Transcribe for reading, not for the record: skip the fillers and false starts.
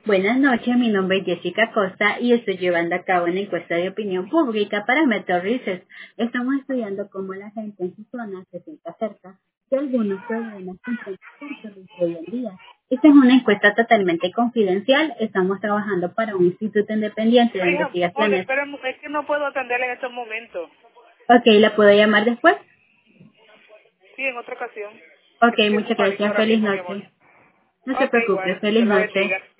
Buenas noches, mi nombre es Jessica Costa y estoy llevando a cabo una encuesta de opinión pública para Meta Research. Estamos estudiando cómo la gente en su zona se siente acerca de algunos problemas que enfrenta Puerto Rico hoy en día. Esta es una encuesta totalmente confidencial. Estamos trabajando para un instituto independiente de Hija, Poli, investigaciones. pero es que no puedo atenderle en estos momentos. Ok, ¿la puedo llamar después? Sí, en otra ocasión. Ok, Estoy muchas ocupadita gracias. ahora Feliz mismo, mi amor. noche. No se Ok, preocupe. igual. Feliz Dios la noche. bendiga.